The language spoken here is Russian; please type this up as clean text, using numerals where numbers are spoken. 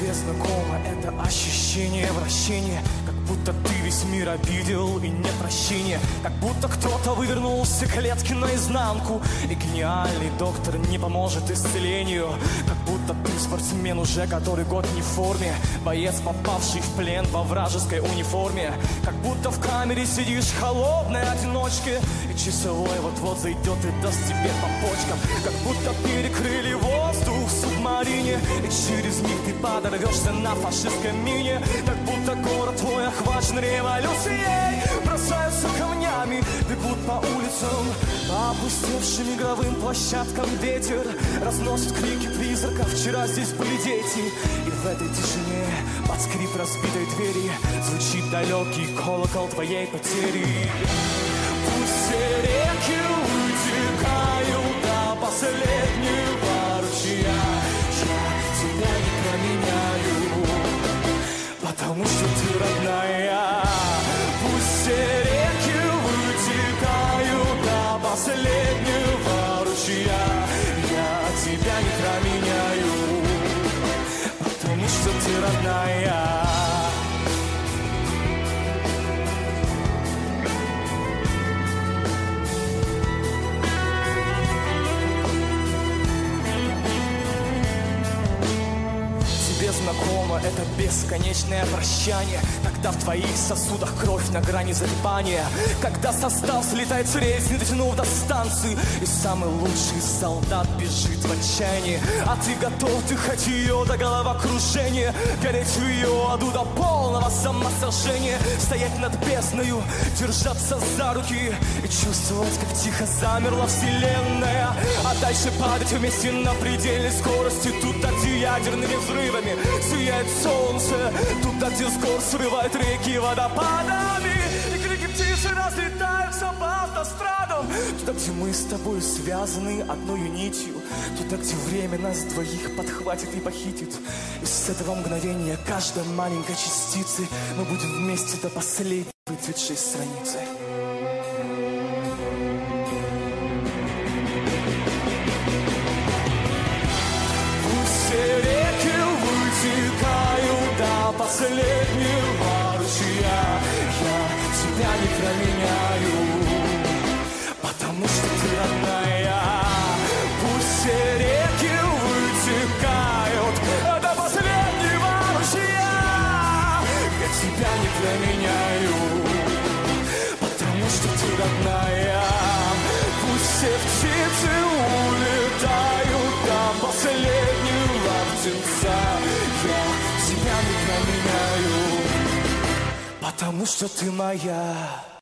Тебе знакомо это ощущение вращения, как будто ты весь мир обидел и нет прощения, как будто кто-то вывернул все клетки наизнанку, и гениальный доктор не поможет исцелению, как будто ты спортсмен уже который год не в форме, боец, попавший в плен во вражеской униформе, как будто в камере сидишь холодной одиночке, и часовой вот-вот зайдет и даст тебе по почкам, как будто перекрыли воздух в субмарине, и через миг ты подорвешься на фашистской мине, как будто город твой охвачен революцией, бросаются камнями, бегут по улицам, по опустевшим игровым площадкам ветер разносит крики призраков, вчера здесь были дети, и в этой тишине под скрип разбитой двери звучит далекий колокол твоей потери. Пусть все реки утекают до последнего ручья, я тебя не променяю, потому что ты родная. Пусть все реки вытекают до последнего ручья, я тебя не променяю, потому что ты родная. Знакомо это бесконечное прощание, когда в твоих сосудах кровь на грани закипания, когда состав слетает с рельс, не дотянув до станции, и самый лучший солдат бежит в отчаянии, а ты готов дыхать ее до головокружения, гореть в ее аду до полного самосожжения, стоять над бездною, держаться за руки и чувствовать, как тихо замерла вселенная, а дальше падать вместе на предельной скорости, туда, где ядерными взрывами сияет солнце, туда, где с гор срывают реки водопадами, и крики птицы разлетаются по автострадам, туда, где мы с тобой связаны одной нитью, туда, где время нас двоих подхватит и похитит, и с этого мгновения каждой маленькой частицы мы будем вместе до последней выцветшей страницы. Последнего ручья я тебя не променяю, потому что ты родная. Пусть все реки вытекают до последнего ручья, я тебя не променяю, потому что ты родная. Пусть все птицы улетают до последнего птенца, я тебя не променяю, потому что ты моя.